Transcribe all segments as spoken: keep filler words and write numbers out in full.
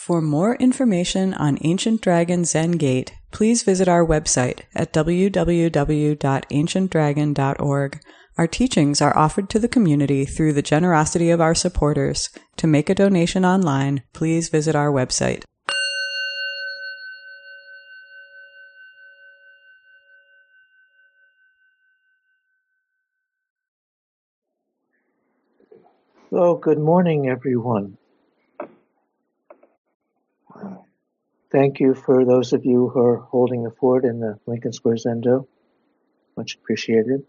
For more information on Ancient Dragon Zen Gate, please visit our website at w w w dot ancient dragon dot org. Our teachings are offered to the community through the generosity of our supporters. To make a donation online, please visit our website. Hello, good morning, everyone. Thank you for those of you who are holding the fort in the Lincoln Square Zendo. Much appreciated.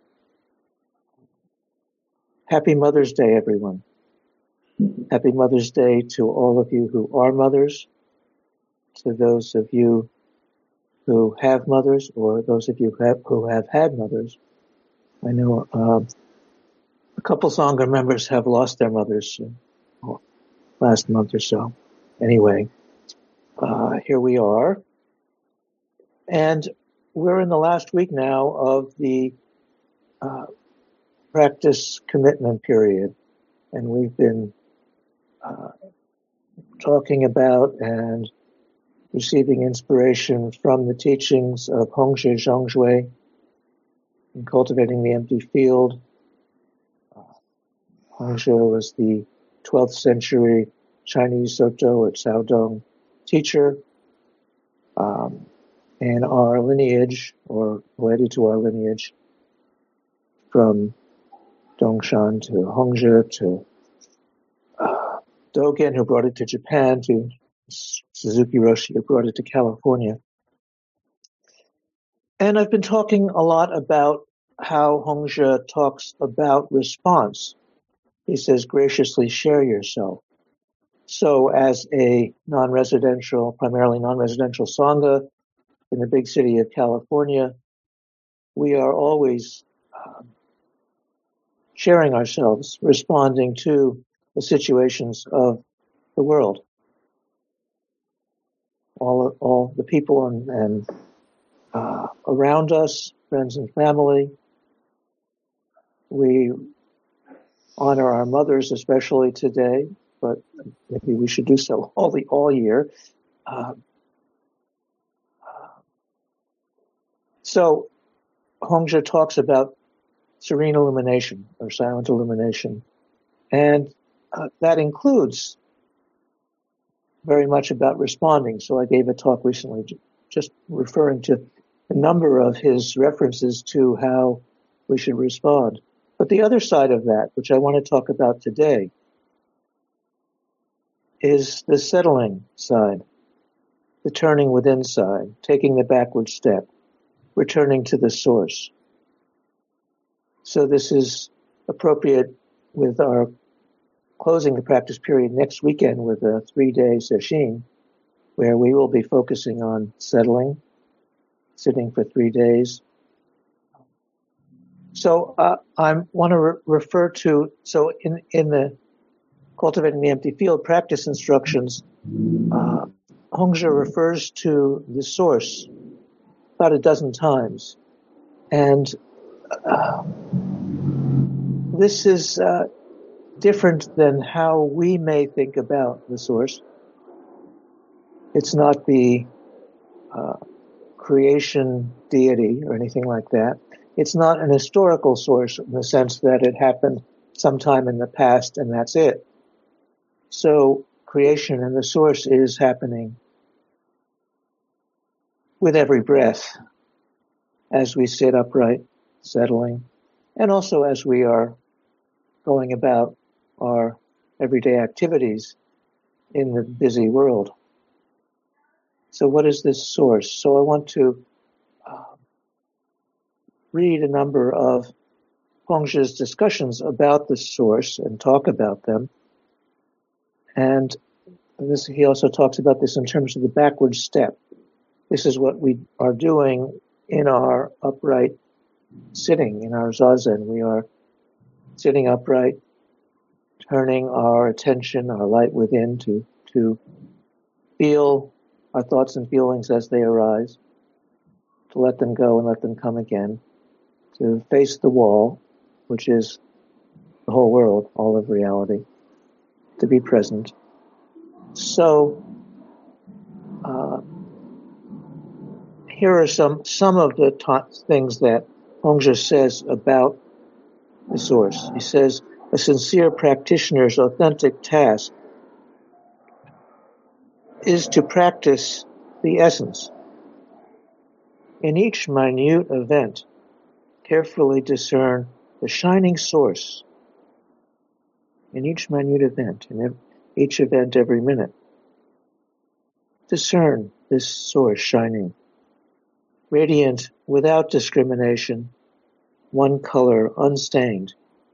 Happy Mother's Day, everyone. Happy Mother's Day to all of you who are mothers, to those of you who have mothers, or those of you who have, who have had mothers. I know uh, a couple Sangha members have lost their mothers uh, last month or so. Anyway, uh, here we are. And we're in the last week now of the uh, practice commitment period. And we've been uh, talking about and receiving inspiration from the teachings of Hongzhi Zhongzhui in Cultivating the Empty Field. Uh, Hongzhi was the twelfth century Chinese Soto at Caodong teacher. Um, and our lineage, or related to our lineage, from Dongshan to Hongzhi to uh, Dogen, who brought it to Japan, to Suzuki Roshi, who brought it to California. And I've been talking a lot about how Hongzhi talks about response. He says, graciously share yourself. So as a non-residential, primarily non-residential Sangha in the big city of California, we are always um, sharing ourselves, responding to the situations of the world. All, all the people and, and uh, around us, friends and family. We honor our mothers, especially today, but maybe we should do so all the all year. Uh, so Hongzhi talks about serene illumination or silent illumination, and uh, that includes very much about responding. So I gave a talk recently just referring to a number of his references to how we should respond. But the other side of that, which I want to talk about today, is the settling side, the turning within side, taking the backward step, returning to the source. So this is appropriate with our closing the practice period next weekend with a three-day sesshin, where we will be focusing on settling, sitting for three days. So uh, I want to re- refer to, so in, in the Cultivating the Empty Field practice instructions, uh, Hongzhi refers to the source about a dozen times. And uh, this is uh, different than how we may think about the source. It's not the uh, creation deity or anything like that. It's not an historical source in the sense that it happened sometime in the past and that's it. So creation and the source is happening with every breath as we sit upright, settling, and also as we are going about our everyday activities in the busy world. So what is this source? So I want to uh, read a number of Hongzhi's discussions about the source and talk about them. And this, he also talks about this in terms of the backward step. This is what we are doing in our upright sitting, in our zazen. We are sitting upright, turning our attention, our light within to, to feel our thoughts and feelings as they arise, to let them go and let them come again, to face the wall, which is the whole world, all of reality, to be present. So here are some, some of the ta- things that Hongzhi says about the source. He says, a sincere practitioner's authentic task is to practice the essence. In each minute event, carefully discern the shining source. In each minute event, in each event every minute, discern this source shining, radiant without discrimination, one color unstained.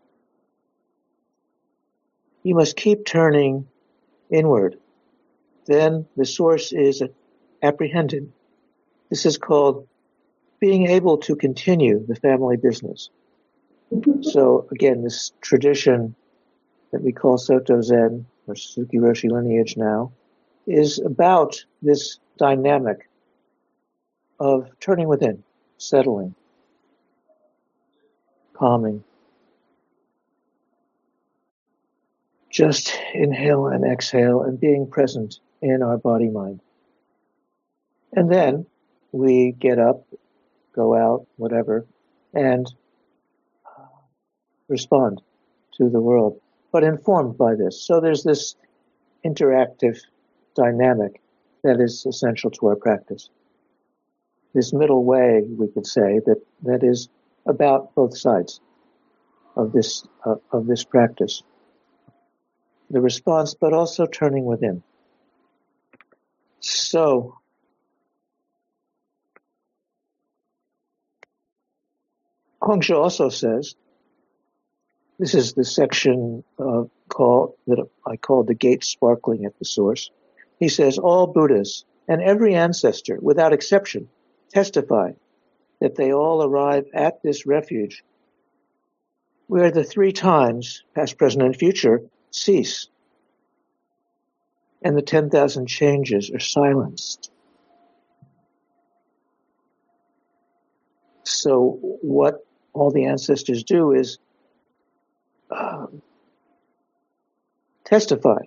You must keep turning inward. Then the source is apprehended. This is called being able to continue the family business. So again, this tradition that we call Soto Zen, or Suzuki Roshi lineage now, is about this dynamic of turning within, settling, calming. Just inhale and exhale and being present in our body-mind. And then we get up, go out, whatever, and respond to the world, but informed by this. So there's this interactive dynamic that is essential to our practice. This middle way, we could say, that, that is about both sides of this, uh, of this practice. The response, but also turning within. So, Hongzhi also says, this is the section uh, called, that I call the gate sparkling at the source. He says, all Buddhas and every ancestor, without exception, testify that they all arrive at this refuge where the three times, past, present, and future, cease, and the ten thousand changes are silenced. So what all the ancestors do is uh, testify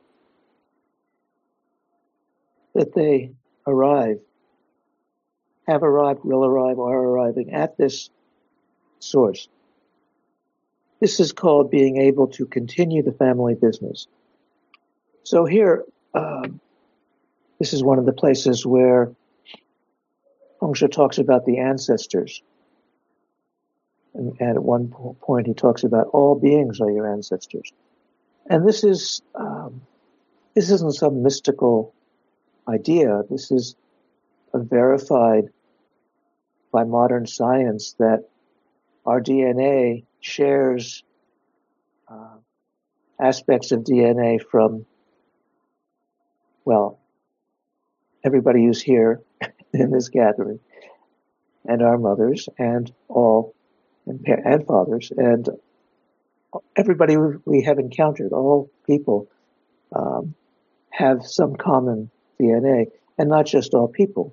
that they arrive, have arrived, will arrive, are arriving at this source. This is called being able to continue the family business. So here, um, this is one of the places where Hongzhi talks about the ancestors. And, and at one point he talks about all beings are your ancestors. And this is, um, this isn't some mystical idea. This is a verified by modern science that our D N A shares uh, aspects of D N A from, well, everybody who's here in this gathering, and our mothers, and all, and, and fathers, and everybody we have encountered, all people um, have some common D N A, and not just all people.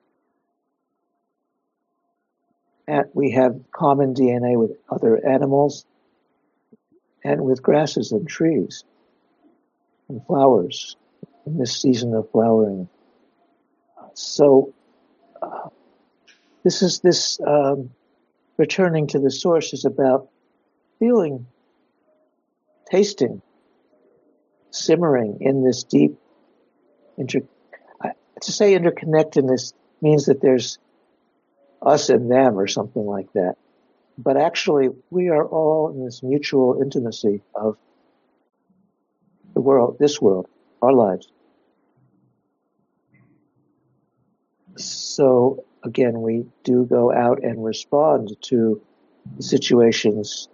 And we have common D N A with other animals, and with grasses and trees, and flowers, in this season of flowering. So, uh, this is this um, returning to the source is about feeling, tasting, simmering in this deep inter. To say interconnectedness means that there's us and them or something like that, but actually we are all in this mutual intimacy of the world, this world, our lives. So again, we do go out and respond to the situations,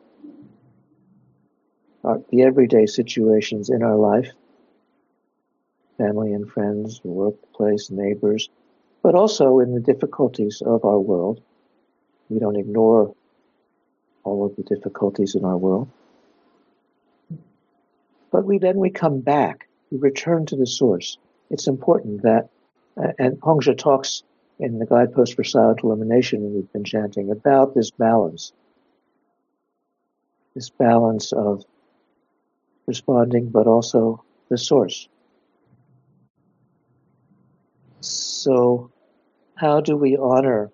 our, the everyday situations in our life, family and friends, workplace, neighbors, but also in the difficulties of our world. We don't ignore all of the difficulties in our world. But we then we come back, we return to the source. It's important that, uh, and Hongzhi talks in the Guidepost for Silent Illumination we've been chanting about this balance. This balance of responding, but also the source. So, How do we honor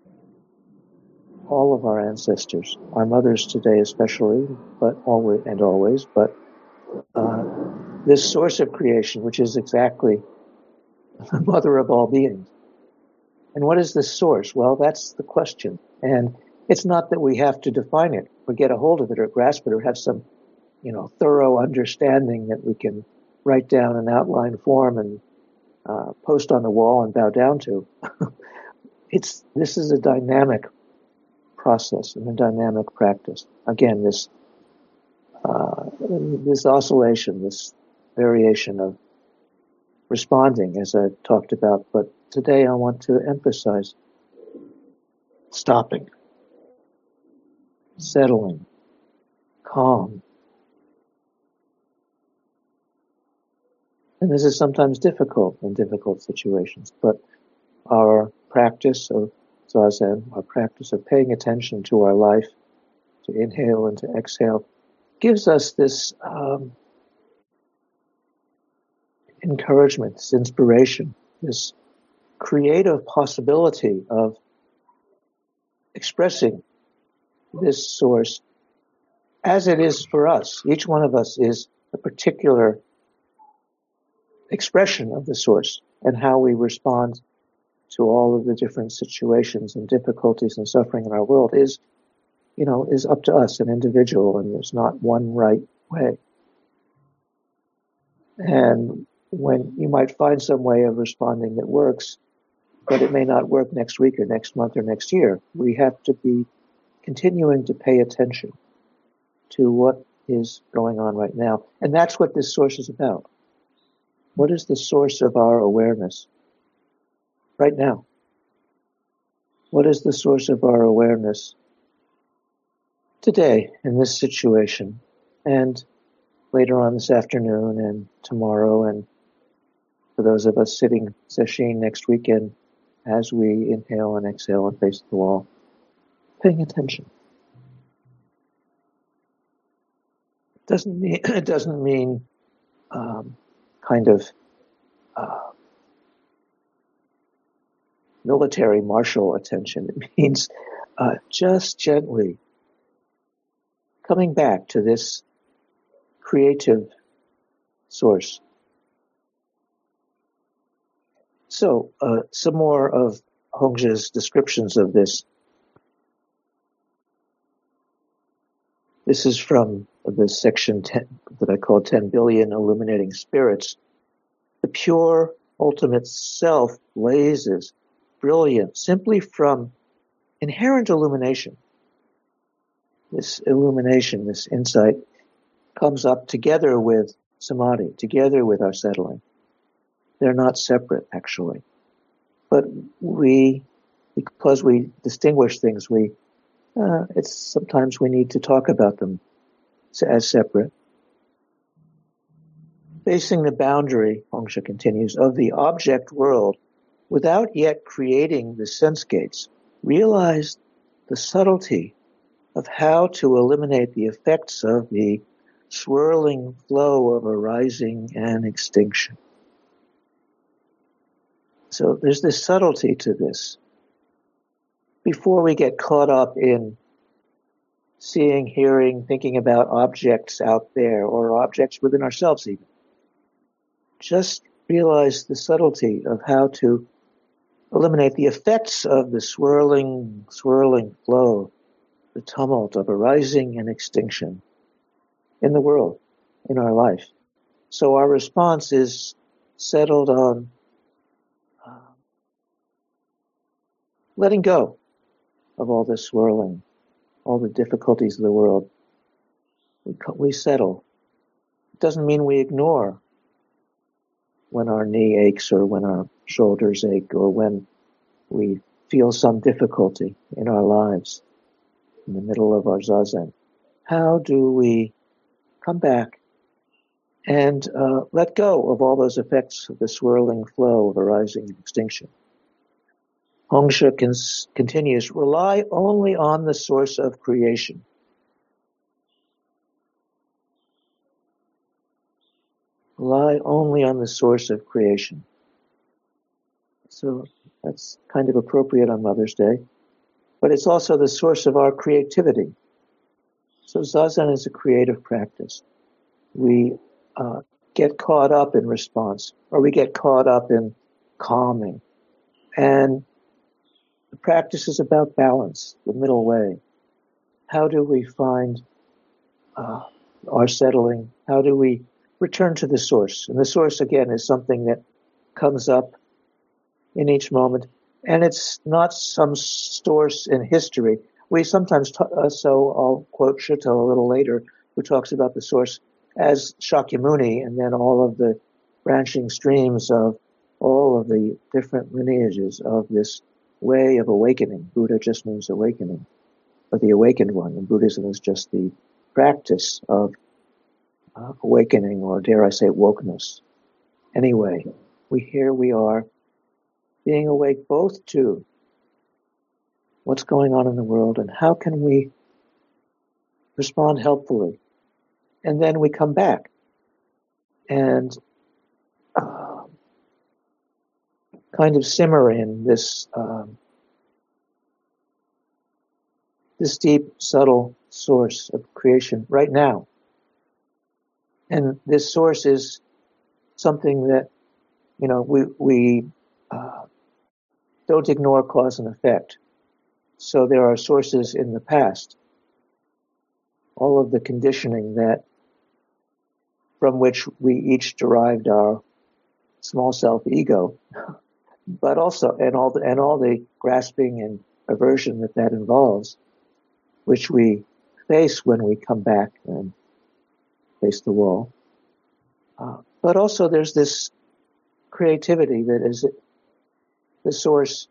all of our ancestors, our mothers today especially, but always and always, but uh, this source of creation, which is exactly the mother of all beings. And what is this source? Well, that's the question. And it's not that we have to define it or get a hold of it or grasp it or have some, you know, thorough understanding that we can write down in outline form and uh, post on the wall and bow down to. It's this is a dynamic process and a dynamic practice. Again, this uh, this oscillation, this variation of responding, as I talked about. But today I want to emphasize stopping, settling, calm. And this is sometimes difficult in difficult situations, but our practice of Zazen, our practice of paying attention to our life, to inhale and to exhale, gives us this um, encouragement, this inspiration, this creative possibility of expressing this source as it is for us. Each one of us is a particular expression of the source, and how we respond to all of the different situations and difficulties and suffering in our world is, you know, is up to us, an individual, and there's not one right way. And when you might find some way of responding that works, but it may not work next week or next month or next year, we have to be continuing to pay attention to what is going on right now. And that's what this source is about. What is the source of our awareness right now? What is the source of our awareness today in this situation, and later on this afternoon and tomorrow, and for those of us sitting sesshin next weekend as we inhale and exhale and face the wall, paying attention. It doesn't mean, it doesn't mean um, kind of uh, military martial attention. It means uh, just gently coming back to this creative source. So, uh, some more of Hongzhi's descriptions of this. This is from the section ten, that I call ten billion Illuminating Spirits. The pure ultimate self blazes brilliant simply from inherent illumination. This illumination, this insight, comes up together with samadhi, together with our settling. They're not separate, actually. But we, because we distinguish things, we uh, it's sometimes we need to talk about them as separate. Facing the boundary, Hongzhi continues, of the object world, without yet creating the sense gates, realize the subtlety of how to eliminate the effects of the swirling flow of arising and extinction. So there's this subtlety to this. Before we get caught up in seeing, hearing, thinking about objects out there or objects within ourselves even, just realize the subtlety of how to eliminate the effects of the swirling, swirling flow, the tumult of arising and extinction in the world, in our life. So our response is settled on uh, letting go of all this swirling, all the difficulties of the world. We, we settle. It doesn't mean we ignore when our knee aches or when our shoulders ache or when we feel some difficulty in our lives in the middle of our zazen. How do we come back and uh, let go of all those effects of the swirling flow of arising and extinction? Hongzhi cons- continues, rely only on the source of creation. Rely only on the source of creation. So that's kind of appropriate on Mother's Day. But it's also the source of our creativity. So Zazen is a creative practice. We uh, get caught up in response, or we get caught up in calming. And the practice is about balance, the middle way. How do we find uh, our settling? How do we return to the source? And the source, again, is something that comes up in each moment. And it's not some source in history. We sometimes, t- uh, so I'll quote Shuto a little later, who talks about the source as Shakyamuni, and then all of the branching streams of all of the different lineages of this way of awakening. Buddha just means awakening, or the awakened one, and Buddhism is just the practice of uh, awakening, or dare I say wokeness. Anyway, we here we are, being awake both to what's going on in the world and how can we respond helpfully. And then we come back and uh, kind of simmer in this um, this deep, subtle source of creation right now. And this source is something that, you know, we we uh, don't ignore cause and effect. So there are sources in the past, all of the conditioning that from which we each derived our small self ego, but also and all the and all the grasping and aversion that that involves, which we face when we come back and face the wall. Uh, but also there's this creativity that is the source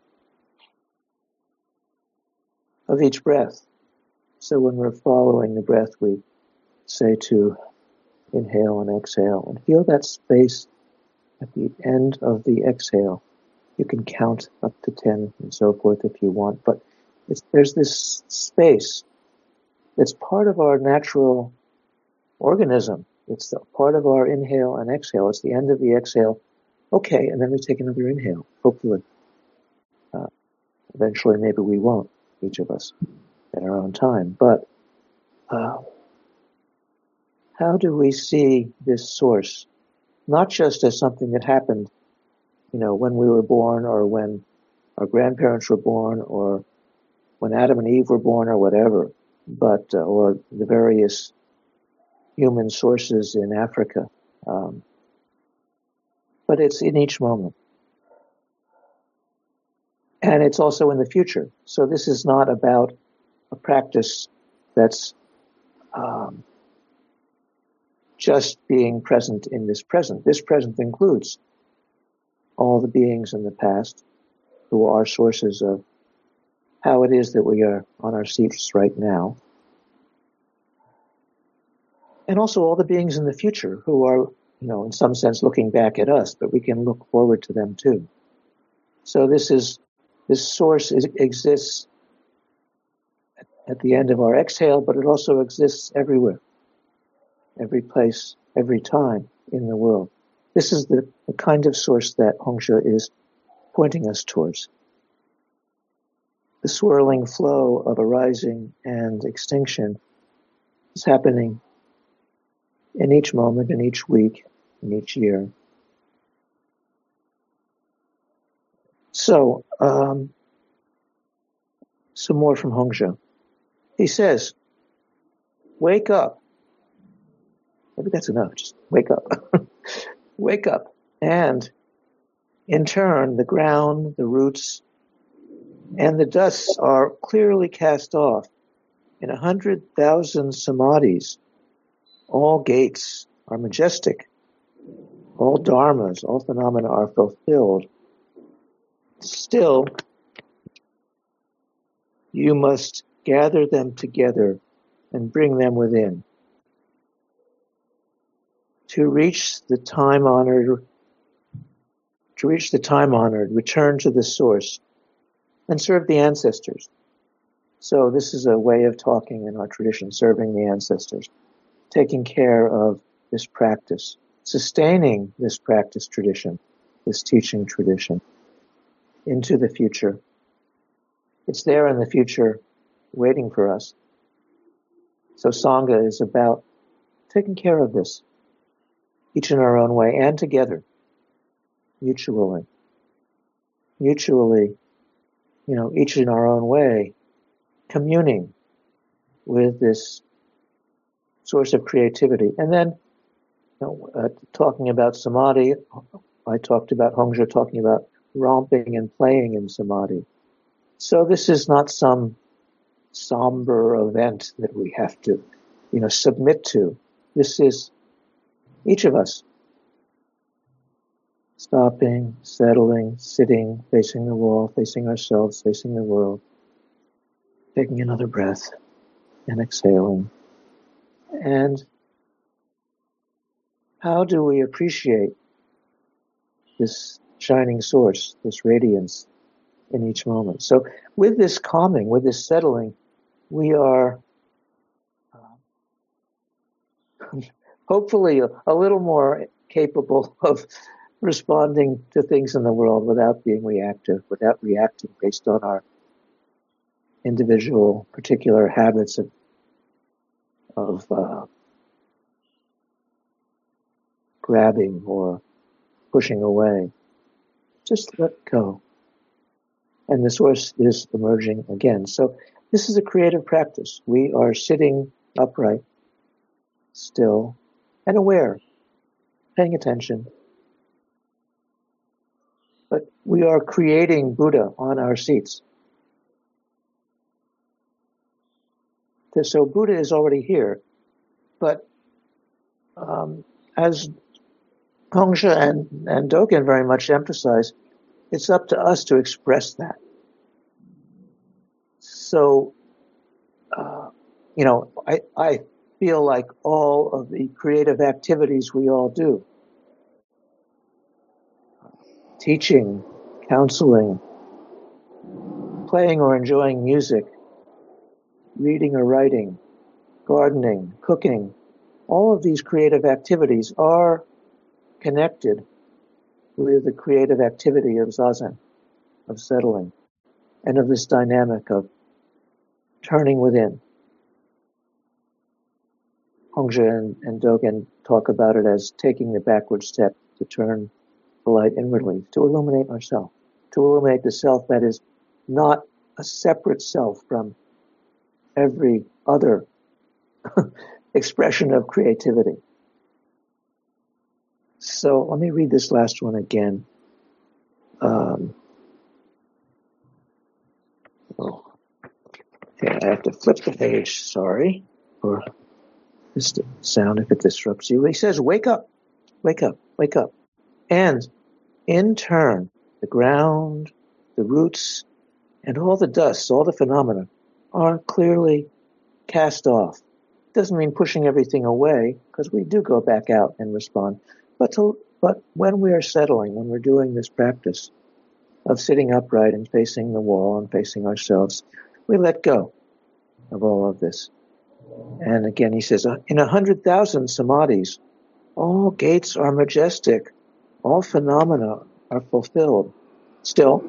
of each breath. So when we're following the breath, we say to inhale and exhale, and feel that space at the end of the exhale. You can count up to ten and so forth if you want, but it's, there's this space that's part of our natural organism. It's the part of our inhale and exhale. It's the end of the exhale. Okay, and then we take another inhale, hopefully. Uh, eventually, maybe we won't, each of us, at our own time. But uh, how do we see this source, not just as something that happened, you know, when we were born, or when our grandparents were born, or when Adam and Eve were born, or whatever, but uh, or the various human sources in Africa. Um, but it's in each moment. And it's also in the future. So this is not about a practice that's um, just being present in this present. This present includes all the beings in the past who are sources of how it is that we are on our seats right now. And also all the beings in the future who are, you know, in some sense looking back at us, but we can look forward to them too. So this is, this source is, exists at the end of our exhale, but it also exists everywhere, every place, every time in the world. This is the, the kind of source that Hongsha is pointing us towards. The swirling flow of arising and extinction is happening in each moment, in each week, in each year. So, um, some more from Hongsha. He says, wake up. Maybe that's enough. Just wake up. Wake up. And in turn, the ground, the roots, and the dust are clearly cast off in a hundred thousand samadhis. All gates are majestic. All dharmas, all phenomena are fulfilled. Still, you must gather them together and bring them within. To reach the time-honored, to reach the time-honored, return to the source and serve the ancestors. So this is a way of talking in our tradition, serving the ancestors, taking care of this practice, sustaining this practice tradition, this teaching tradition. into the future. It's there in the future waiting for us. So Sangha is about taking care of this, each in our own way and together, mutually. Mutually, you know, each in our own way, communing with this source of creativity. And then, you know, uh, talking about samadhi, I talked about Hongzhi talking about romping and playing in samadhi. So this is not some somber event that we have to, you know, submit to. This is each of us stopping, settling, sitting, facing the wall, facing ourselves, facing the world, taking another breath and exhaling. And how do we appreciate this shining source, this radiance in each moment? So with this calming, with this settling, we are uh, hopefully a, a little more capable of responding to things in the world without being reactive, without reacting based on our individual particular habits of, of uh, grabbing or pushing away. Just let go. And the source is emerging again. So this is a creative practice. We are sitting upright, still, and aware, paying attention. But we are creating Buddha on our seats. So Buddha is already here. But um, as Hongzhi and, and Dogen very much emphasize, it's up to us to express that. So, uh, you know, I, I feel like all of the creative activities we all do, teaching, counseling, playing or enjoying music, reading or writing, gardening, cooking, all of these creative activities are connected with the creative activity of zazen, of settling, and of this dynamic of turning within. Hongzhi and, and Dogen talk about it as taking the backward step to turn the light inwardly, to illuminate ourself, to illuminate the self that is not a separate self from every other expression of creativity. So let me read this last one again. Um, oh, okay, I have to flip the page, sorry, or this sound if it disrupts you. He says, wake up, wake up, wake up. And in turn, the ground, the roots, and all the dust, all the phenomena are clearly cast off. Doesn't mean pushing everything away, because we do go back out and respond. But to, but when we are settling, when we're doing this practice of sitting upright and facing the wall and facing ourselves, we let go of all of this. And again, he says, in a hundred thousand samadhis, all gates are majestic, all phenomena are fulfilled. Still,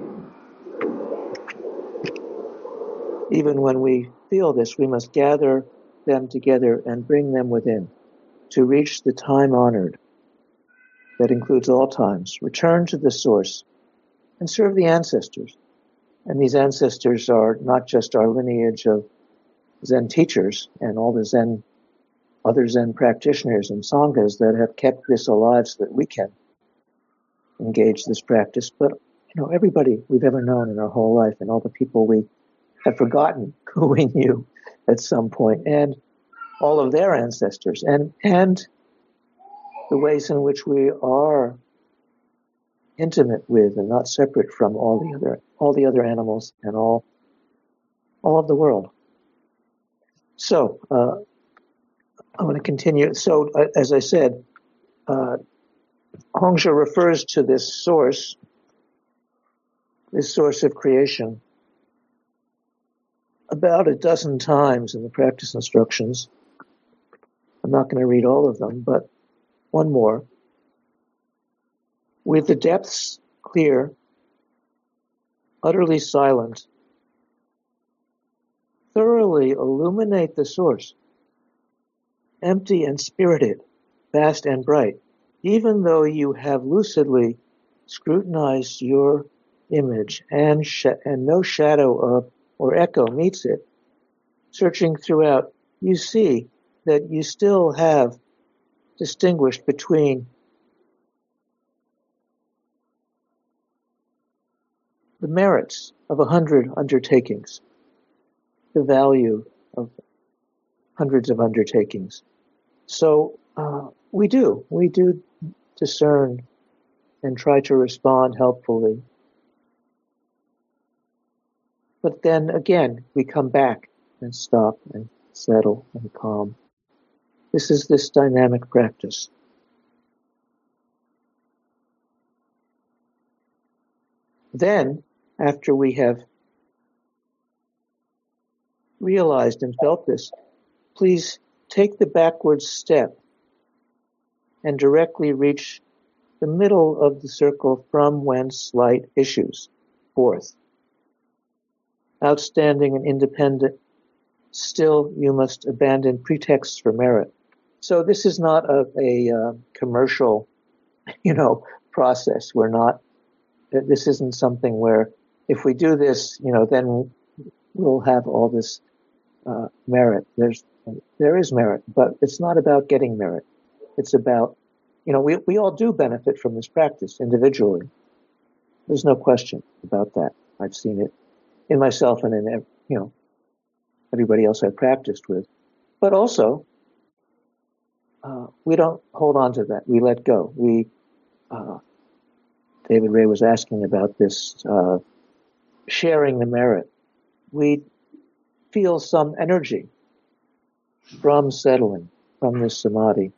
even when we feel this, we must gather them together and bring them within to reach the time honored that includes all times. Return to the source and serve the ancestors. And these ancestors are not just our lineage of Zen teachers and all the Zen, other Zen practitioners and sanghas that have kept this alive so that we can engage this practice, but you know, everybody we've ever known in our whole life and all the people we have forgotten who we knew at some point, and all of their ancestors, and and the ways in which we are intimate with and not separate from all the other all the other animals and all all of the world. So uh, I'm going to continue. So uh, as I said, uh, Hongzhi refers to this source, this source of creation, about a dozen times in the practice instructions. I'm not going to read all of them, but one more. With the depths clear, utterly silent, thoroughly illuminate the source, empty and spirited, vast and bright, even though you have lucidly scrutinized your image and, sh- and no shadow of or echo meets it, searching throughout, you see that you still have distinguished between the merits of a hundred undertakings, the value of hundreds of undertakings. So uh, we do, we do discern and try to respond helpfully. But then again, we come back and stop and settle and calm. This is this dynamic practice. Then, after we have realized and felt this, please take the backward step and directly reach the middle of the circle from whence light issues forth. Outstanding and independent, still you must abandon pretexts for merit. So this is not a, a uh, commercial, you know, process. We're not, this isn't something where if we do this, you know, then we'll have all this uh, merit. There's, there is merit, but it's not about getting merit. It's about, you know, we, we all do benefit from this practice individually. There's no question about that. I've seen it in myself and in, you know, everybody else I've practiced with. But also, uh, we don't hold on to that. We let go. We, uh, David Ray was asking about this, uh, sharing the merit. We feel some energy from settling, from this samadhi.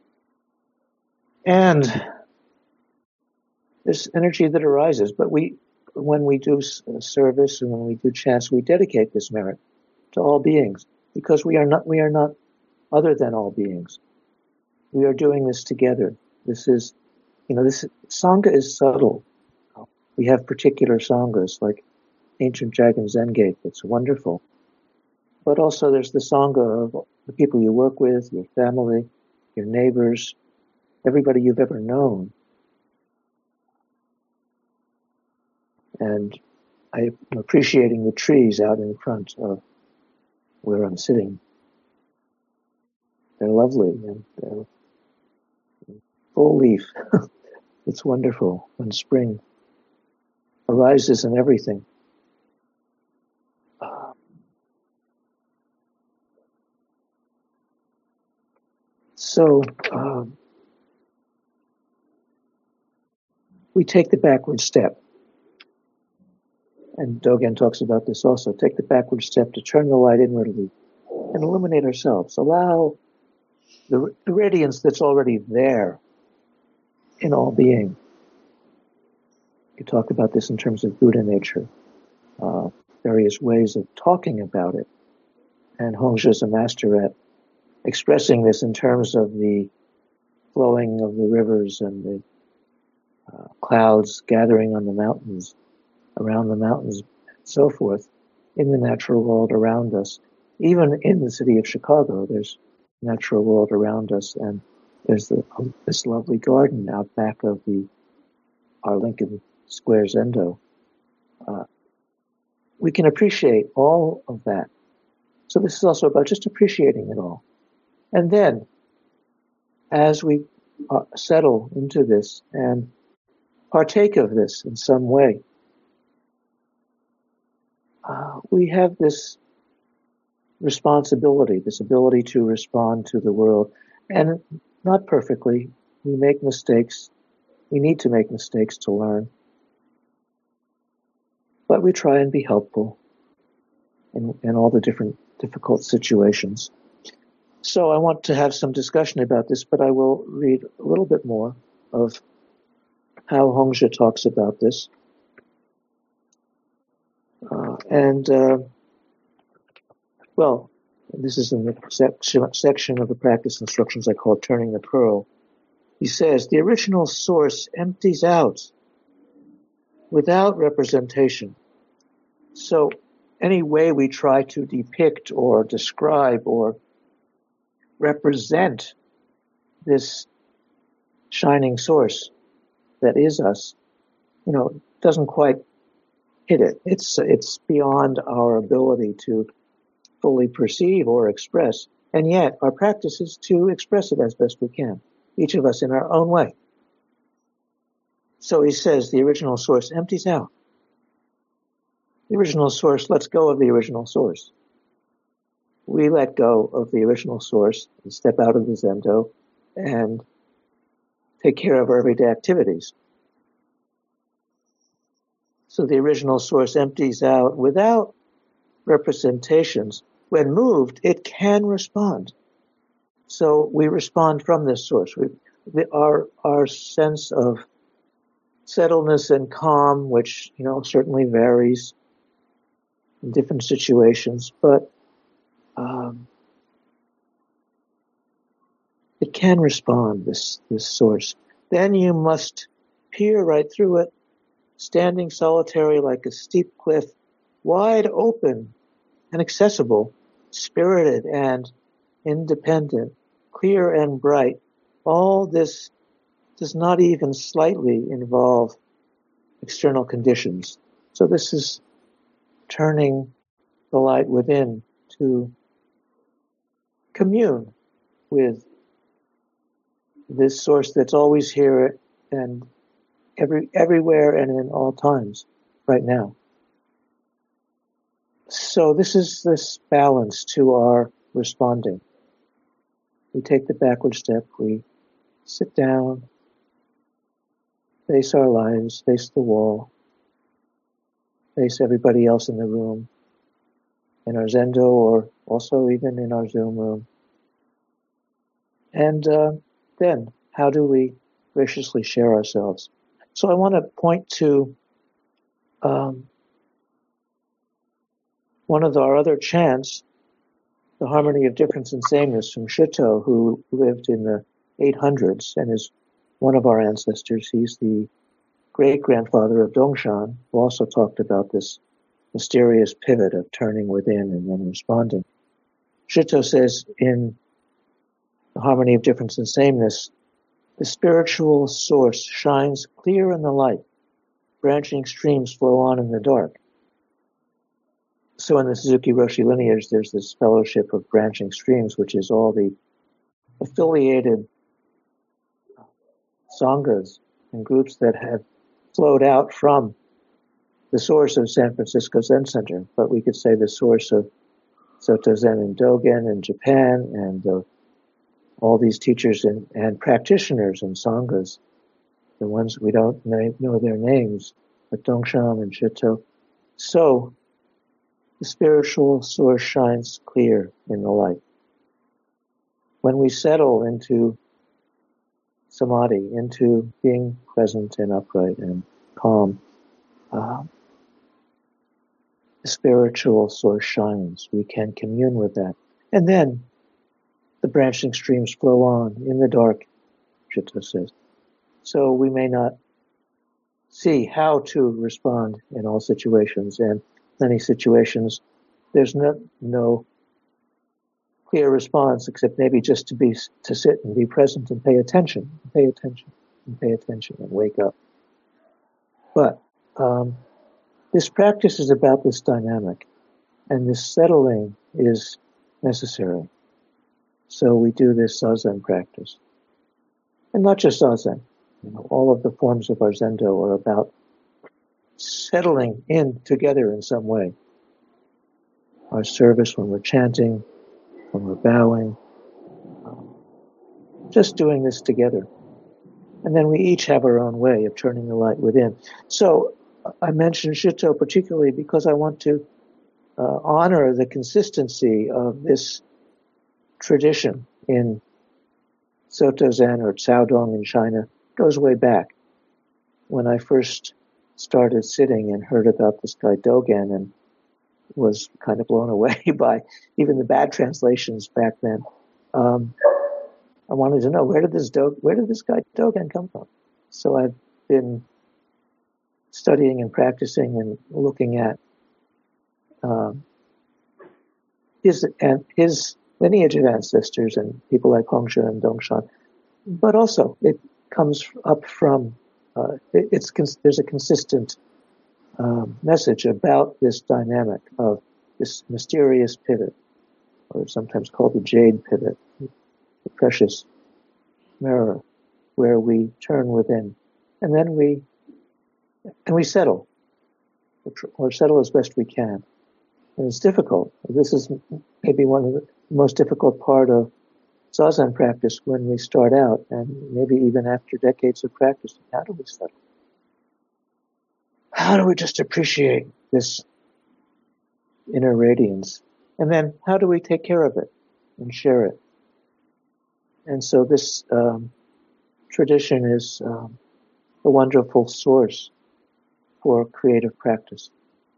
And there's energy that arises, but we, when we do service and when we do chants, we dedicate this merit to all beings, because we are not, we are not other than all beings. We are doing this together. This is, you know, this Sangha is subtle. We have particular Sanghas like Ancient Dragon Zen Gate. That's wonderful. But also there's the Sangha of the people you work with, your family, your neighbors, everybody you've ever known. And I'm appreciating the trees out in front of where I'm sitting. They're lovely and they're full leaf. It's wonderful when spring arises in everything. So um, we take the backward step. And Dogen talks about this also. Take the backward step to turn the light inwardly and illuminate ourselves. Allow the, the radiance that's already there in all being. You talk about this in terms of Buddha nature, uh, various ways of talking about it. And Hongzhi is a master at expressing this in terms of the flowing of the rivers and the uh, clouds gathering on the mountains, around the mountains, and so forth, in the natural world around us. Even in the city of Chicago, there's natural world around us, and there's the, this lovely garden out back of the our Lincoln Square Zendo. Uh, we can appreciate all of that. So this is also about just appreciating it all. And then, as we uh, settle into this and partake of this in some way, uh, we have this responsibility, this ability to respond to the world. And not perfectly. We make mistakes. We need to make mistakes to learn. But we try and be helpful in, in all the different difficult situations. So I want to have some discussion about this, but I will read a little bit more of how Hongzhi talks about this. Uh, and, uh, well, this is in the sec- section of the practice instructions I call Turning the Pearl. He says, the original source empties out without representation So any way we try to depict or describe or represent this shining source that is us, you know, doesn't quite hit it. It's it's beyond our ability to fully perceive or express. And yet our practice is to express it as best we can, each of us in our own way. So he says the original source empties out. The original source lets go of the original source. We let go of the original source and step out of the Zendo and take care of our everyday activities. So the original source empties out without representations. When moved, it can respond. So we respond from this source. We, the, our our sense of settledness and calm, which, you know, certainly varies in different situations, but um, it can respond, this this source. Then you must peer right through it, standing solitary like a steep cliff, wide open and accessible, spirited and independent, clear and bright. All this does not even slightly involve external conditions. So this is turning the light within to commune with this source that's always here and every everywhere and in all times right now. So this is this balance to our responding. We take the backward step, we sit down, face our lives, face the wall, face everybody else in the room, in our Zendo or also even in our Zoom room. And uh, then, how do we graciously share ourselves? So I want to point to um, one of our other chants, the Harmony of Difference and Sameness from Shito, who lived in the eight hundreds and is one of our ancestors. He's the great-grandfather of Dongshan, who also talked about this mysterious pivot of turning within and then responding. Shito says in the Harmony of Difference and Sameness, the spiritual source shines clear in the light, branching streams flow on in the dark. So in the Suzuki Roshi lineage, there's this fellowship of branching streams, which is all the affiliated sanghas and groups that have flowed out from the source of San Francisco Zen Center. But we could say the source of Soto Zen and Dogen in Japan, and uh, all these teachers and, and practitioners and sanghas, the ones we don't know their names, but Dongshan and Shito. So the spiritual source shines clear in the light. When we settle into samadhi, into being present and upright and calm, uh, the spiritual source shines. We can commune with that. And then the branching streams flow on in the dark, Shito says. So we may not see how to respond in all situations, and many situations there's no, no clear response except maybe just to be to sit and be present and pay attention, pay attention, and pay attention and wake up. But um, this practice is about this dynamic, and this settling is necessary. So we do this Zazen practice. And not just Zazen. You know, all of the forms of our Zendo are about settling in together in some way. Our service when we're chanting, when we're bowing, um, just doing this together. And then we each have our own way of turning the light within. So I mentioned Shito particularly because I want to uh, honor the consistency of this tradition in Soto Zen or Caodong in China. It goes way back. When I first started sitting and heard about this guy Dogen and was kind of blown away by even the bad translations back then, um, I wanted to know where did this Do- where did this guy Dogen come from? So I've been studying and practicing and looking at um, his and his lineage of ancestors and people like Hongsha and Dongshan, but also it comes up from uh, it, it's there's a consistent um, message about this dynamic of this mysterious pivot, or sometimes called the jade pivot, the precious mirror, where we turn within, and then we and we settle, or settle as best we can. And it's difficult. This is maybe one of the most difficult part of Zazen practice when we start out, and maybe even after decades of practice. How do we settle? How do we just appreciate this inner radiance? And then how do we take care of it and share it? And so this um, tradition is um, a wonderful source for creative practice.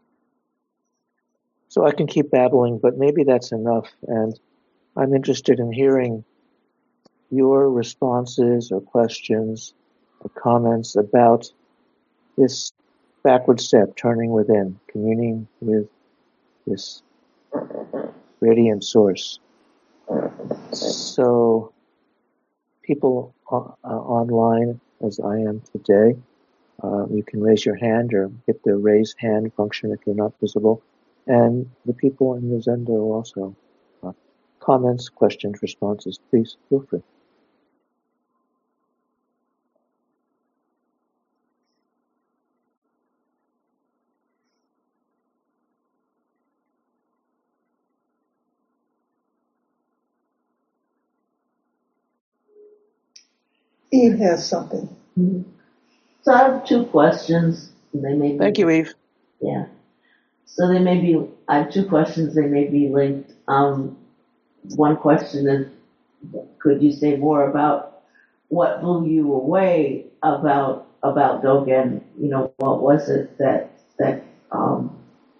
So I can keep babbling, but maybe that's enough. And I'm interested in hearing your responses or questions or comments about this backward step, turning within, communing with this radiant source. So people uh, online, as I am today, uh, you can raise your hand or hit the raise hand function if you're not visible. And the people in the Zendo also. Uh, comments, questions, responses, please feel free. Eve has something. Mm-hmm. So I have two questions. They may be Thank you, Eve. Yeah. So they may be, I have two questions, they may be linked. Um, one question is, could you say more about what blew you away about, about Dogen? You know, what was it that, that, um,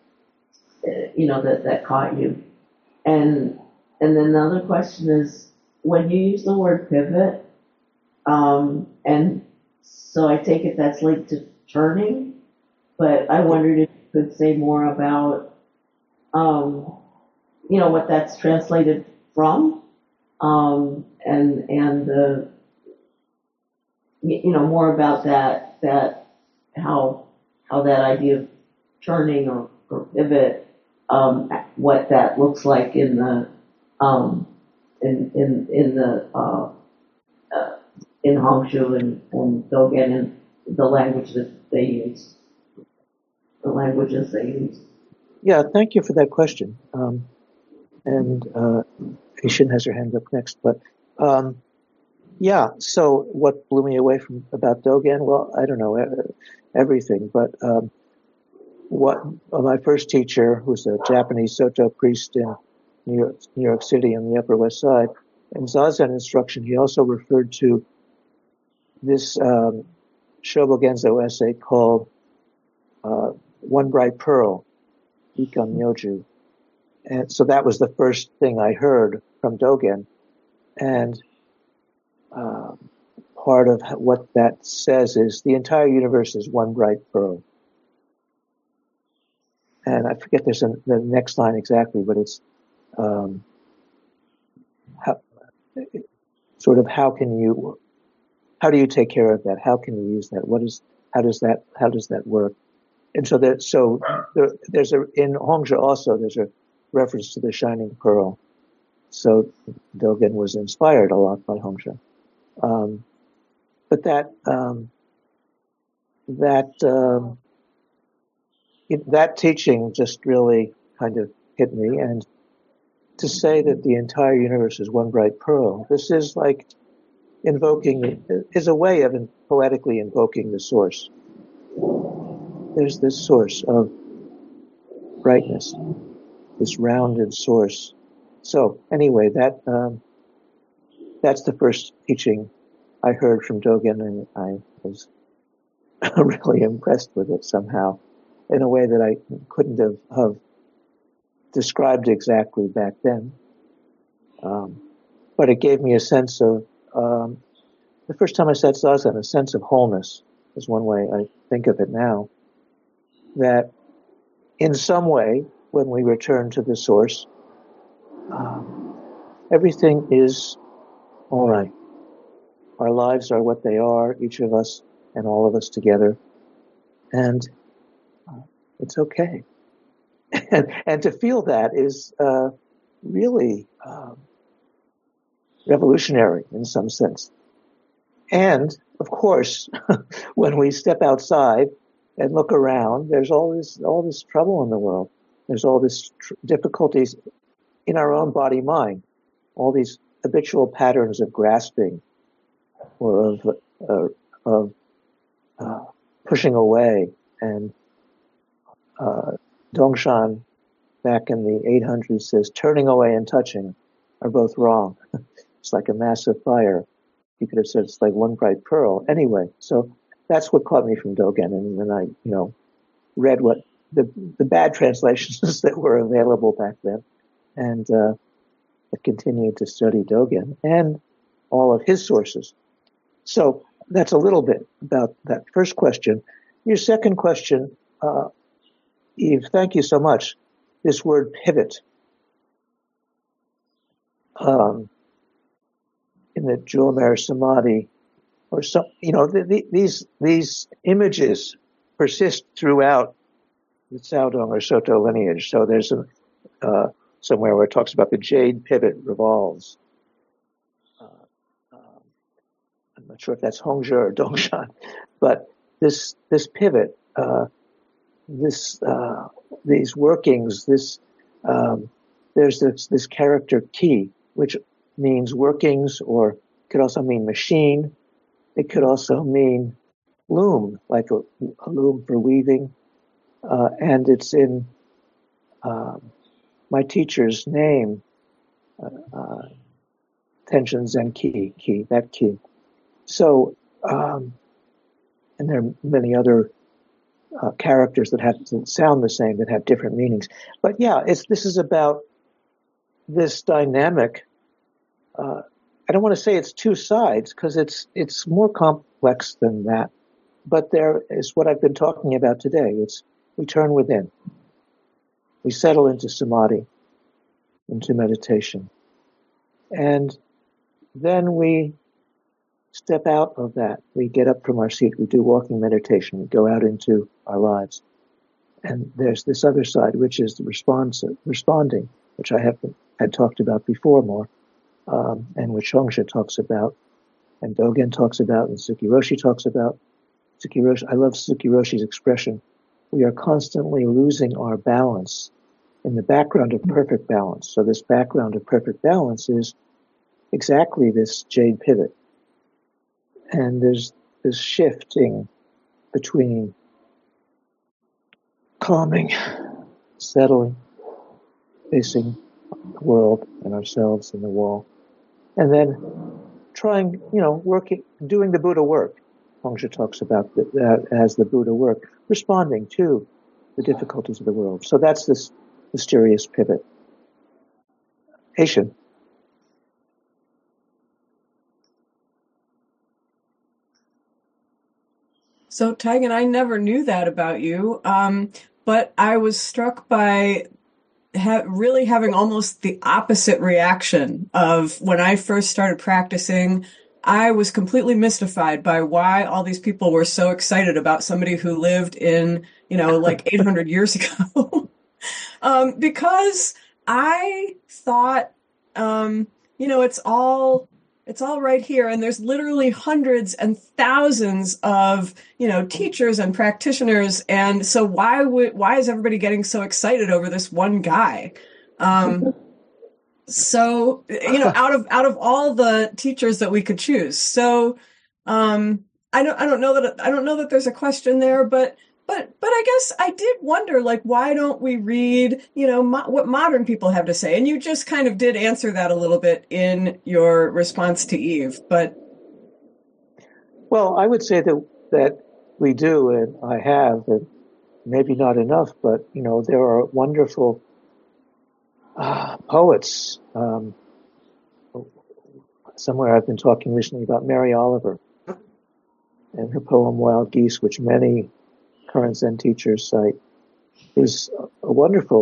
you know, that, that caught you? And, and then the other question is, when you use the word pivot, um, and so I take it that's linked to turning, but I wondered if you could say more about, um, you know, what that's translated from, um, and, and the, you know, more about that, that, how, how that idea of turning or, or pivot, um, what that looks like in the, um, in, in, in the, uh, uh, in Hongshu and, and Dogen and the language that they use, the languages they use. Yeah, thank you for that question. Um, and uh, Ishin has her hand up next, but um, yeah. So, what blew me away from about Dogen? Well, I don't know everything, but um, what uh, my first teacher, who's a Japanese Soto priest in New York, New York City on the Upper West Side, in Zazen instruction, he also referred to this um, Shobo Genzo essay called uh, "One Bright Pearl," Ikon Myoju. And so that was the first thing I heard from Dogen. And uh, part of what that says is the entire universe is one bright pearl. And I forget there's a, the next line exactly, but it's um, how, sort of how can you, how do you take care of that? How can you use that? What is, how does that, how does that work? And so there, so there, there's a, in Hongsha also, there's a reference to the shining pearl. So Dogen was inspired a lot by Hongsha. Um, but that, um, that, um, it, that teaching just really kind of hit me. And to say that the entire universe is one bright pearl, this is like invoking, is a way of in, poetically invoking the source. There's this source of brightness, this rounded source. So anyway, that, um, that's the first teaching I heard from Dogen, and I was really impressed with it somehow in a way that I couldn't have, have described exactly back then. Um, but it gave me a sense of, um, the first time I sat Zazen, a sense of wholeness is one way I think of it now, that in some way when we return to the source, um, everything is all right. Our lives are what they are, each of us and all of us together, and uh, it's okay. and, and to feel that is uh, really um, revolutionary in some sense. And, of course, when we step outside and look around, there's all this all this trouble in the world. There's all these tr- difficulties in our own body-mind, all these habitual patterns of grasping or of uh, of uh, pushing away. And uh, Dongshan, back in the eight hundreds, says turning away and touching are both wrong. It's like a massive fire. You could have said it's like one bright pearl. Anyway, so that's what caught me from Dogen. And then I, you know, read what the the bad translations that were available back then, and uh, I continued to study Dogen and all of his sources. So that's a little bit about that first question. Your second question, uh, Eve, thank you so much. This word pivot. Um, in the Jewel Samadhi, or some, you know, the, the, these these images persist throughout the Caodong or Soto lineage. So there's a, uh, somewhere where it talks about the jade pivot revolves. Uh, um, I'm not sure if that's Hongzhi or Dongshan, but this this pivot, uh, this uh, these workings, this um, there's this this character key, which means workings, or could also mean machine. It could also mean loom, like a, a loom for weaving. Uh, and it's in uh, my teacher's name, uh, uh, Tenshin Zenki, key, that key. So, um, and there are many other uh, characters that have that sound the same, that have different meanings. But yeah, it's this is about this dynamic. Uh, I don't want to say it's two sides, because it's it's more complex than that. But there is what I've been talking about today. It's we turn within. We settle into samadhi, into meditation. And then we step out of that. We get up from our seat. We do walking meditation. We go out into our lives. And there's this other side, which is the response, responding, which I have had talked about before more. Um, and which Hongzhi talks about, and Dogen talks about, and Suki Roshi talks about. Suki Roshi, I love Suki Roshi's expression. We are constantly losing our balance in the background of perfect balance. So this background of perfect balance is exactly this jade pivot. And there's this shifting between calming, settling, facing the world and ourselves and the wall, and then trying, you know, working, doing the Buddha work. Hongzhi talks about that as the Buddha work, responding to the difficulties of the world. So that's this mysterious pivot. Haitian. So, Taigen, I never knew that about you, um, but I was struck by Ha- really having almost the opposite reaction of when I first started practicing. I was completely mystified by why all these people were so excited about somebody who lived in, you know, like eight hundred years ago. um, because I thought, um, you know, it's all, it's all right here. And there's literally hundreds and thousands of, you know, teachers and practitioners. And so why would, why is everybody getting so excited over this one guy? Um, so, you know, out of, out of all the teachers that we could choose. So, um, I don't, I don't know that, I don't know that there's a question there, but, but, but I guess I did wonder, like, why don't we read, you know, mo- what modern people have to say? And you just kind of did answer that a little bit in your response to Eve, but. Well, I would say that, that we do, and I have, and maybe not enough, but, you know, there are wonderful uh, poets. Um, somewhere I've been talking recently about Mary Oliver and her poem Wild Geese, which many current Zen teachers cite, is a wonderful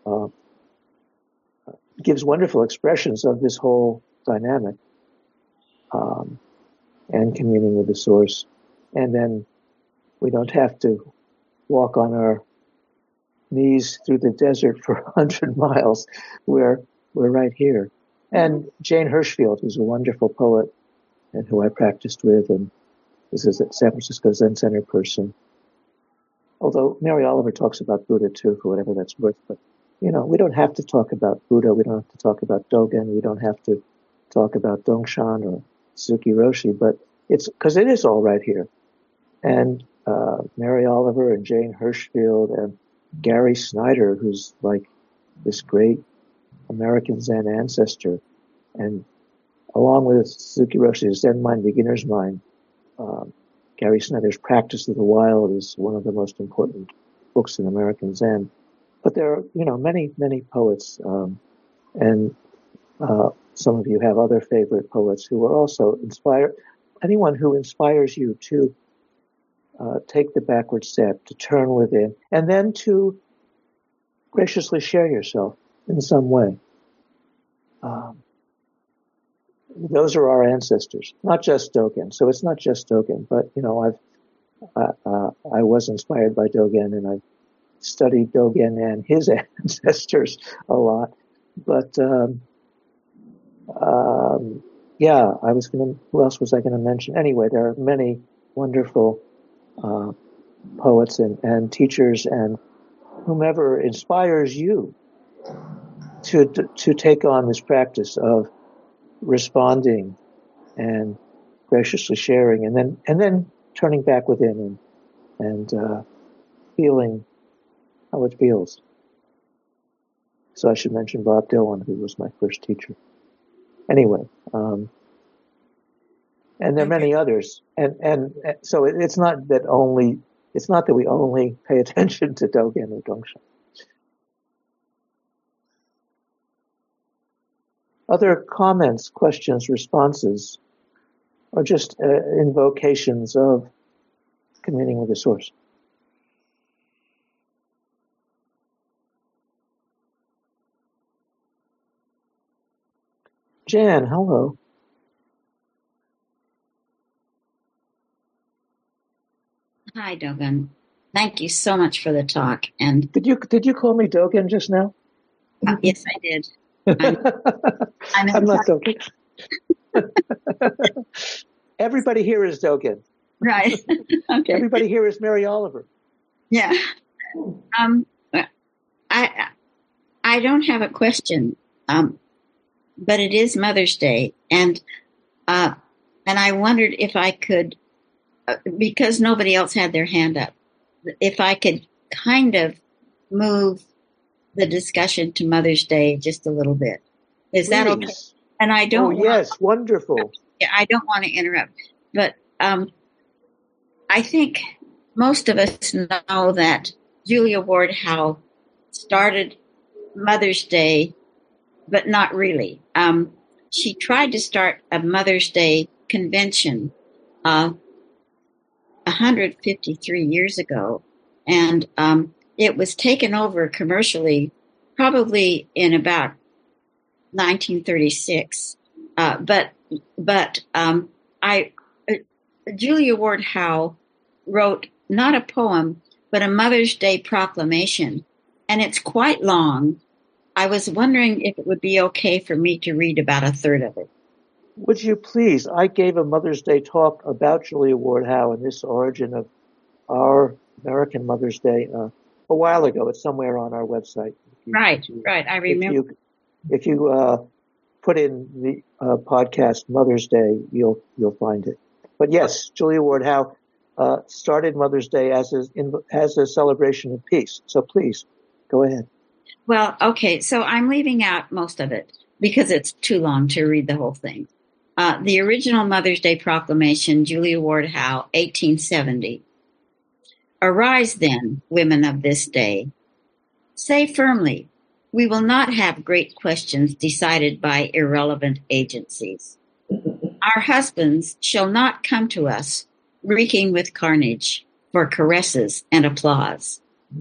uh, gives wonderful expressions of this whole dynamic um, and communing with the source. And then we don't have to walk on our knees through the desert for a hundred miles. We're, we're right here. And Jane Hirschfield, who's a wonderful poet and who I practiced with, and this is a San Francisco Zen Center person. Although Mary Oliver talks about Buddha too, for whatever that's worth. But, you know, we don't have to talk about Buddha. We don't have to talk about Dogen. We don't have to talk about Dongshan or Suzuki Roshi. But it's because it is all right here. And uh, Mary Oliver and Jane Hirschfield and Gary Snyder, who's like this great American Zen ancestor. And along with Suzuki Roshi's Zen Mind, Beginner's Mind, um, Gary Snyder's Practice of the Wild is one of the most important books in American Zen. But there are, you know, many, many poets, um, and uh, some of you have other favorite poets who are also inspired. Anyone who inspires you to uh, take the backward step, to turn within, and then to graciously share yourself in some way. Um, those are our ancestors, not just Dogen. So it's not just Dogen, but, you know, I've, uh, uh, I was inspired by Dogen, and I've studied Dogen and his ancestors a lot. But, um, um, yeah, I was going to, who else was I going to mention? Anyway, there are many wonderful, uh, poets and, and teachers and whomever inspires you to, to, to take on this practice of responding and graciously sharing, and then and then turning back within and and uh, feeling how it feels. So I should mention Bob Dylan, who was my first teacher. Anyway, um, and there are many others, and and so it, it's not that only it's not that we only pay attention to Dogen or Dongshan. Other comments, questions, responses, or just uh, invocations of communing with the source? Jan, hello. Hi, Dogen. Thank you so much for the talk. And did you did you call me Dogen just now? Uh, yes, I did. I'm, I'm, I'm not Dogen. Everybody here is Dogen. Right. Okay. Everybody here is Mary Oliver. Yeah. Um, I I don't have a question, um, but it is Mother's Day, and uh, and I wondered if I could, uh, because nobody else had their hand up, if I could kind of move the discussion to Mother's Day just a little bit. Is Please. That okay? And I don't. Oh, yes, want, wonderful. I don't want to interrupt, but um, I think most of us know that Julia Ward Howe started Mother's Day, but not really. Um, she tried to start a Mother's Day convention uh, one hundred fifty-three years ago, and um, it was taken over commercially probably in about nineteen thirty-six. Uh, but but um, I uh, Julia Ward Howe wrote not a poem, but a Mother's Day proclamation, and it's quite long. I was wondering if it would be okay for me to read about a third of it. Would you please? I gave a Mother's Day talk about Julia Ward Howe and this origin of our American Mother's Day uh, a while ago. It's somewhere on our website. You, right, you, right. I remember. If you, if you uh, put in the uh, podcast Mother's Day, you'll you'll find it. But yes, Julia Ward Howe uh, started Mother's Day as a, in, as a celebration of peace. So please, go ahead. Well, okay, so I'm leaving out most of it because it's too long to read the whole thing. Uh, the original Mother's Day proclamation, Julia Ward Howe, eighteen seventy. Arise then, women of this day. Say firmly, we will not have great questions decided by irrelevant agencies. Our husbands shall not come to us reeking with carnage for caresses and applause.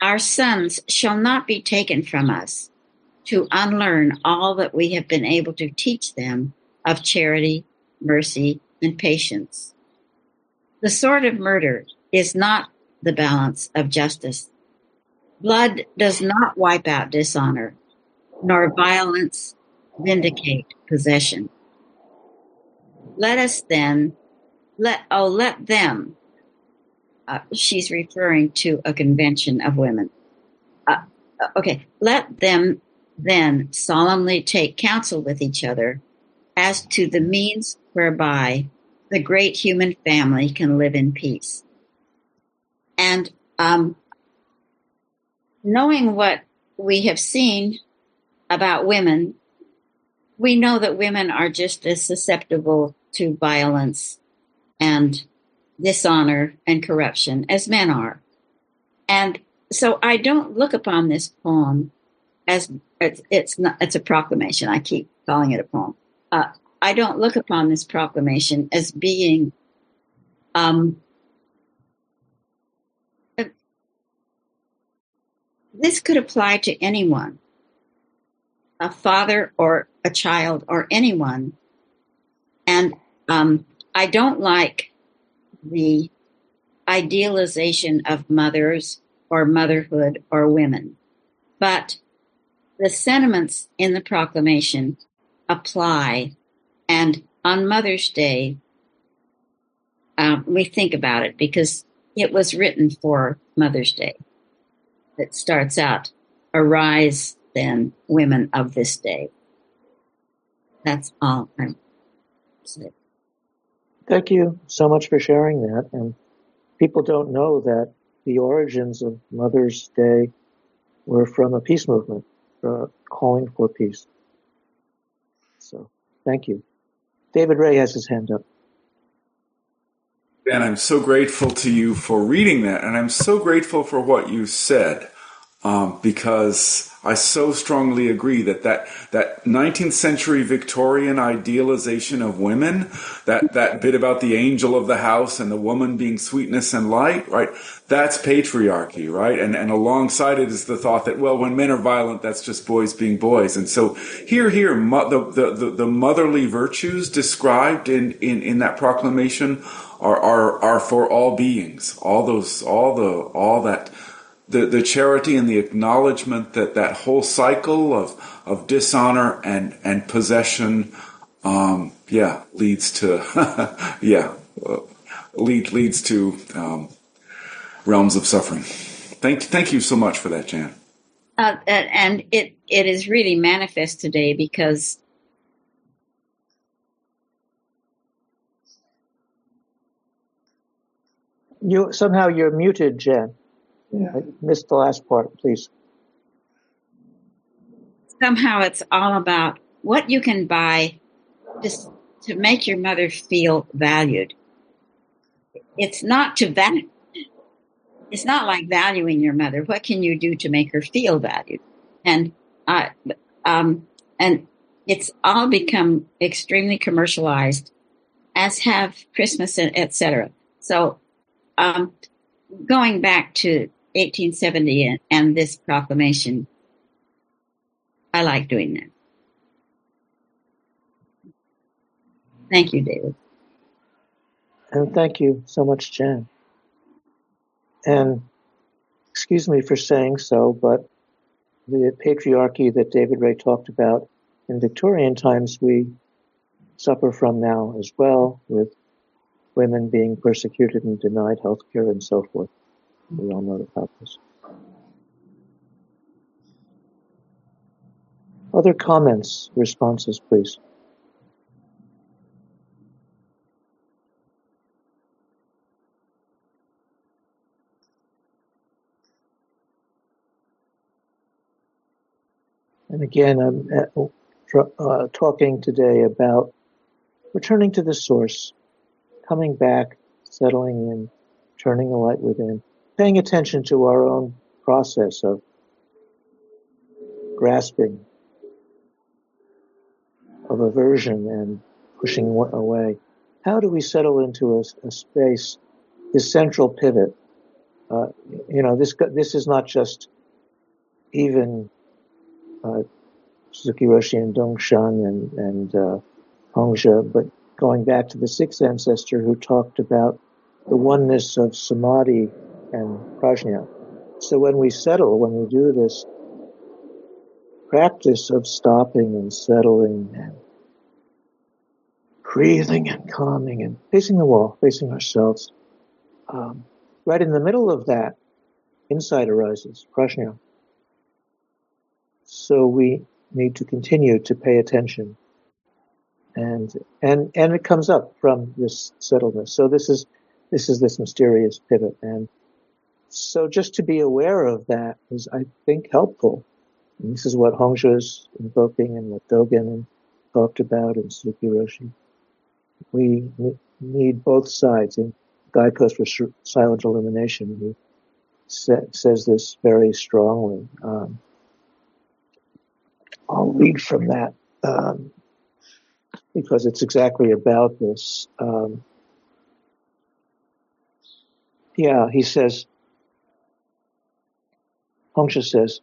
Our sons shall not be taken from us, to unlearn all that we have been able to teach them of charity, mercy, and patience. The sword of murder is not the balance of justice. Blood does not wipe out dishonor, nor violence vindicate possession. Let us then, let oh, let them, uh, she's referring to a convention of women. Uh, okay, let them then solemnly take counsel with each other as to the means whereby the great human family can live in peace. And um, knowing what we have seen about women, we know that women are just as susceptible to violence and dishonor and corruption as men are. And so I don't look upon this poem as it's, it's not, it's a proclamation. I keep calling it a poem. Uh, I don't look upon this proclamation as being um, uh, this could apply to anyone, a father or a child or anyone. And um, I don't like the idealization of mothers or motherhood or women, but the sentiments in the proclamation apply. And on Mother's Day, um, we think about it because it was written for Mother's Day. It starts out, "Arise then, women of this day." That's all I'm saying. Thank you so much for sharing that. And people don't know that the origins of Mother's Day were from a peace movement, uh, calling for peace. So, thank you. David Ray has his hand up. And I'm so grateful to you for reading that, and I'm so grateful for what you said, um, because I so strongly agree that, that that nineteenth century Victorian idealization of women, that, that bit about the angel of the house and the woman being sweetness and light, right? That's patriarchy, right? And and alongside it is the thought that, well, when men are violent, that's just boys being boys. And so here, here, mo- the, the, the motherly virtues described in, in, in that proclamation are, are, are for all beings, all those, all the, all that, the, the charity and the acknowledgement that that whole cycle of, of dishonor and, and possession, um, yeah, leads to, yeah, uh, lead, leads to, um, realms of suffering. Thank, thank you so much for that, Jan. Uh, and it, it is really manifest today because You somehow you're muted, Jen. Yeah. I missed the last part, please. somehow it's all about what you can buy just to make your mother feel valued. It's not to value. It's not like valuing your mother. What can you do to make her feel valued? And uh, um, and it's all become extremely commercialized, as have Christmas and et cetera. So um, going back to eighteen seventy and, and this proclamation, I like doing that. Thank you, David. And thank you so much, Jen. And excuse me for saying so, but the patriarchy that David Ray talked about in Victorian times, we suffer from now as well, with women being persecuted and denied health care and so forth. We all know about this. Other comments, responses, please. And again, I'm uh, uh, talking today about returning to the source, coming back, settling in, turning the light within, paying attention to our own process of grasping, of aversion and pushing away. How do we settle into a, a space, this central pivot uh, you know, this this is not just even uh, Suzuki Roshi and Dongshan and, and uh, Hongzhi, but going back to the sixth ancestor who talked about the oneness of samadhi and prajna. So when we settle, when we do this practice of stopping and settling and breathing and calming and facing the wall, facing ourselves, um, right in the middle of that, insight arises, prajna. So we need to continue to pay attention. And, and, and it comes up from this settledness. So this is, this is this mysterious pivot. And so just to be aware of that is, I think, helpful. And this is what Hongzhi is invoking and what Dogen talked about in Suzuki Roshi. We need both sides. In Guidepost for Silent Illumination, he sa- says this very strongly. Um, I'll read from that um, because it's exactly about this. Um, yeah, he says, Hongzhi says,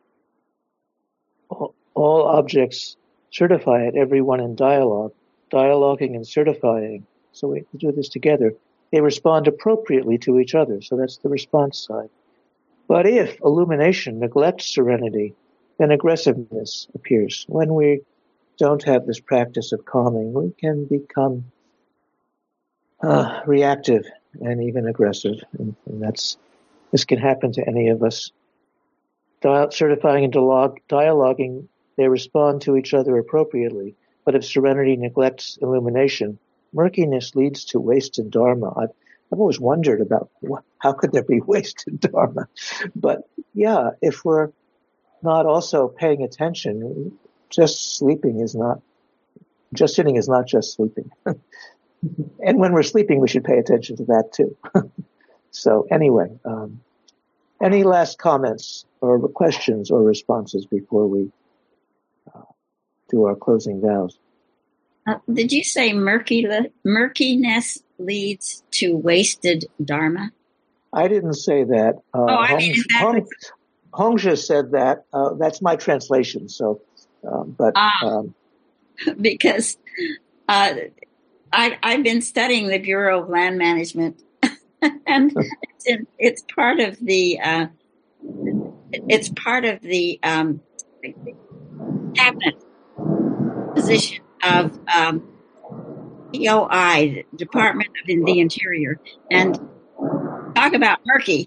all, all objects certify it, everyone in dialogue, dialoguing and certifying. So we do this together. They respond appropriately to each other. So that's the response side. But if illumination neglects serenity, then aggressiveness appears. When we don't have this practice of calming, we can become uh, reactive and even aggressive. And, and that's, this can happen to any of us. Dial- certifying and dialogue, dialoguing, they respond to each other appropriately. But if serenity neglects illumination, murkiness leads to wasted dharma. I've, I've always wondered about what, how could there be wasted dharma? But yeah, if we're not also paying attention, just sleeping is not, just sitting is not just sleeping. And when we're sleeping, we should pay attention to that too. So anyway, um, any last comments or questions or responses before we uh, do our closing vows? Uh, did you say murky le- murkiness leads to wasted dharma? I didn't say that. Uh, oh, I Hong, mean, is that Hong, Hongzhi said that. Uh, that's my translation. So, um, but ah, um, because uh, I, I've been studying the Bureau of Land Management, and it's, in, it's part of the uh, it's part of the um, cabinet position of um, D O I, the Department of the Interior, and talk about murky.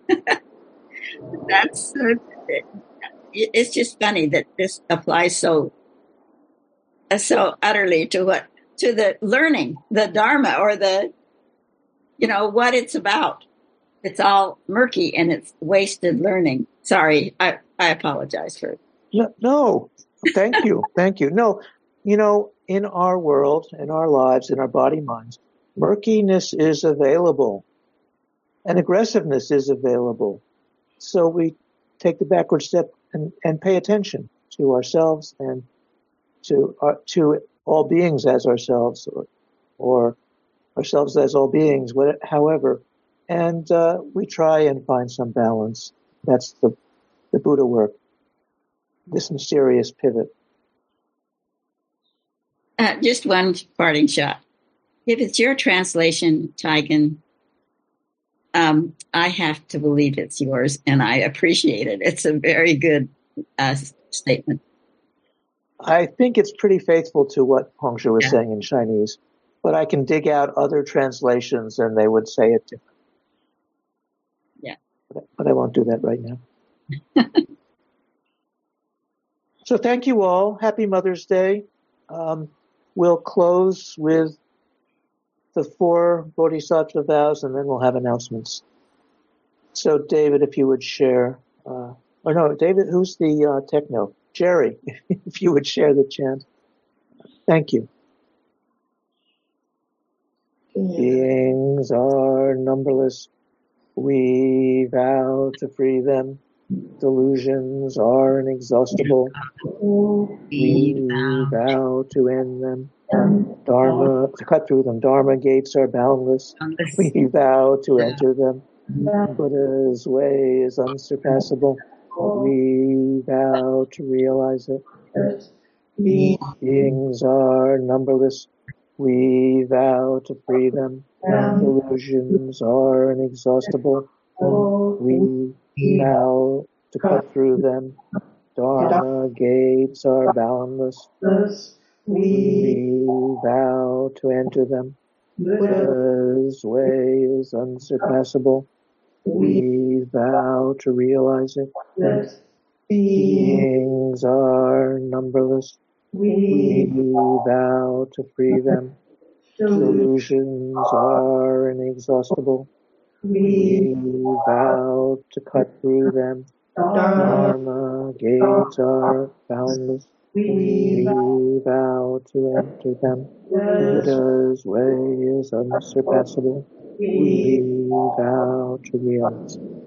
That's uh, it, it's just funny that this applies so uh, so utterly to what to the learning, the Dharma, or the you know what it's about. It's all murky and it's wasted learning. Sorry, I, I apologize for it. No, no, thank you, thank you. No, you know, in our world, in our lives, in our body minds, murkiness is available, and aggressiveness is available. So we take the backward step and, and pay attention to ourselves and to our, to all beings as ourselves, or, or ourselves as all beings, whatever, however, and uh, we try and find some balance. That's the the Buddha work. This mysterious pivot. Uh, just one parting shot. If it's your translation, Taigen, um, I have to believe it's yours, and I appreciate it. It's a very good uh, statement. I think it's pretty faithful to what Hongzhi was Yeah. saying in Chinese, but I can dig out other translations and they would say it different. Yeah. But, but I won't do that right now. So thank you all. Happy Mother's Day. Um, we'll close with the four Bodhisattva vows, and then we'll have announcements. So, David, if you would share, uh, or no, David, who's the uh, techno? Jerry, if you would share the chant. Thank you. Yeah. Beings are numberless. We vow to free them. Delusions are inexhaustible. We vow to end them. Dharma, to cut through them. Dharma gates are boundless. We vow to enter them. Buddha's way is unsurpassable. We vow to realize it. Beings are numberless. We vow to free them. Delusions are inexhaustible. We vow to cut through them. Dharma gates are boundless. We vow to enter them. Buddha's way is unsurpassable. We vow to realize it. Beings are numberless. We vow to free them. Delusions are inexhaustible. We vow to cut through them. Dharma gates are boundless. We vow to enter them. Buddha's way is unsurpassable. We vow to realize it.